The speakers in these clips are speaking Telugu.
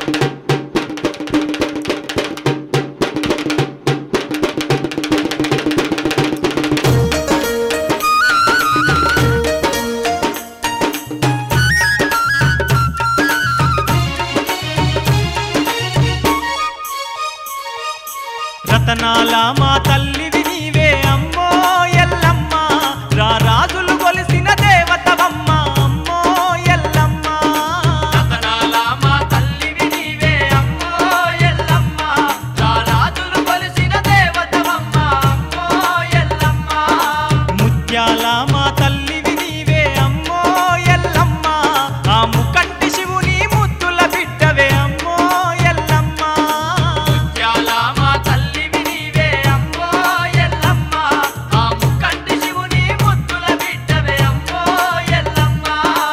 రతనాల మా తల్లివి నీవే అమ్మో ఎల్లమ్మ రారాజులు కొలిసిన దేవతవమ్మ అమ్మో ఎల్లమ్మ రతనాల మా తల్లివి నీవే అమ్మో ఎల్లమ్మ రారాజులు కొలిసిన దేవతవమ్మ అమ్మో ఎల్లమ్మ ముత్యాల మా తల్లివి నీవే అమ్మో ఎల్లమ్మ ఆ ముకంటి శివుని ముద్దుల బిడ్డవే అమ్మో ఎల్లమ్మ ముత్యాల మా తల్లివి నీవే అమ్మో ఎల్లమ్మ ఆ ముక్కంటి శివుని ముద్దుల బిడ్డవే అమ్మో ఎల్లమ్మ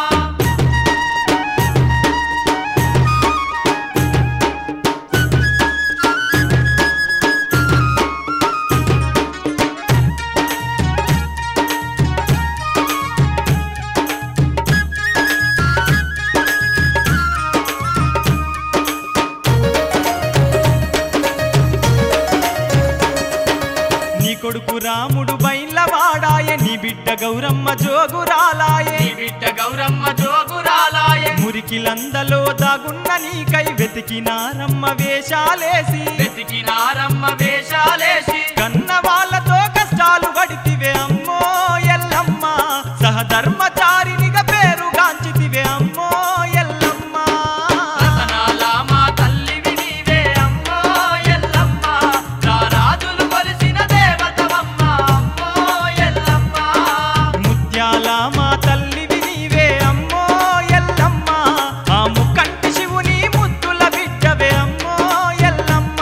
నీ కొడుకు రాముడు బైలవాడాయే నీ బిడ్డ గౌరమ్మ జోగురాలాయే నీ బిడ్డ గౌరమ్మ జోగురాలాయే మురికిలందలో దాగున్న నీకై వెతికినారమ్మ వేషాలేసి వెతికినారమ్మ వేషాలేసి కన్న వాళ్ళతో కష్టాలు పడితివే అమ్మో ఎల్లమ్మ సహధర్మచారినిగా పేరుగాంచితివే అమ్మో ఎల్లమ్మ రతనాల మా తల్లివి నీవే అమ్మో ఎల్లమ్మ రారాజులు కొలిసిన దేవతవమ్మ అమ్మో ఎల్లమ్మ ముత్యాల మా తల్లివి నీవే అమ్మో ఎల్లమ్మ ఆ ముక్కంటి శివుని ముద్దుల బిడ్డవే అమ్మో ఎల్లమ్మ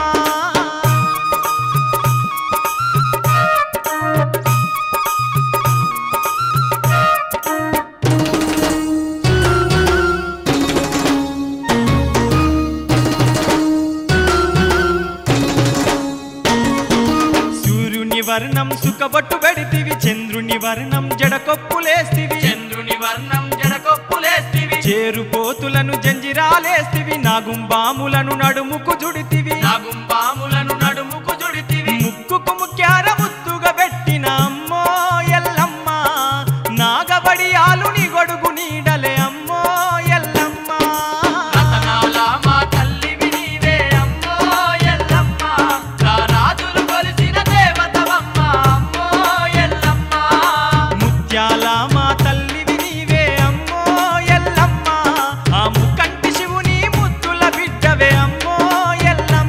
సూర్యుని వర్ణం సుఖబొట్టు పెడితివి చంద్రుని వర్ణం జడకొప్పులేస్తివి చంద్రుని వర్ణం జడకొప్పులేస్తివి చేరుపోతులను జంజిరాలేస్తివి నాగుంబాములను నడుముకు జుడితివి నాగుంబాములను నడుముకు జుడితివి ముక్కుకు ముక్యార ముద్దుగా పెట్టిన అమ్మో ఎల్లమ్మ నాగబడియాలు నీ గొడుగు నీడలే అమ్మో ఎల్లమ్మ రతనాల మా తల్లివి నీవే అమ్మో ఎల్లమ్మ రారాజులు కొలిసిన దేవతవమ్మ అమ్మో ఎల్లమ్మ ముత్యాల మా తల్లివి నీవే అమ్మో ఎల్లమ్మ ఆ ముకంటి శివుని ముద్దుల బిడ్డవే అమ్మో ఎల్లమ్మ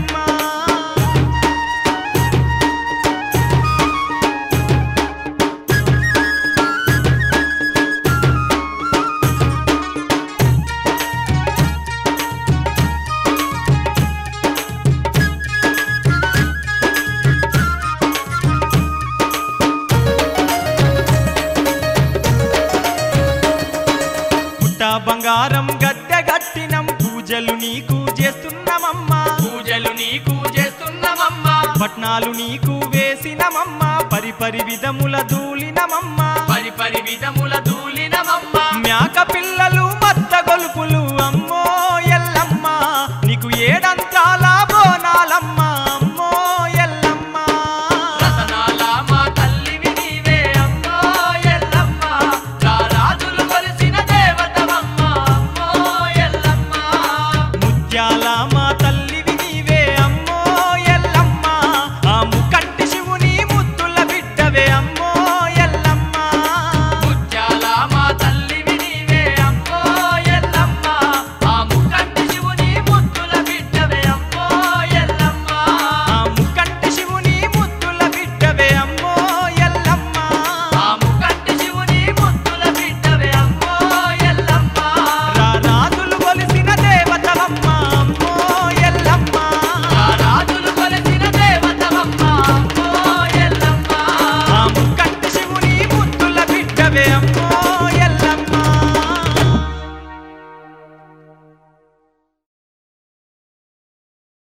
పుట్ట బంగారం గద్దె గట్టినం పూజలు నీకు చేస్తున్నామమ్మా పూజలు నీకు చేస్తున్నామమ్మ పట్నాలు నీకు వేసినమమ్మ పరిపరి విధముల దూలినమమ్మ పరిపరి విధముల దూలినమమ్మ మేక పిల్లలు మత్త గొలుపులు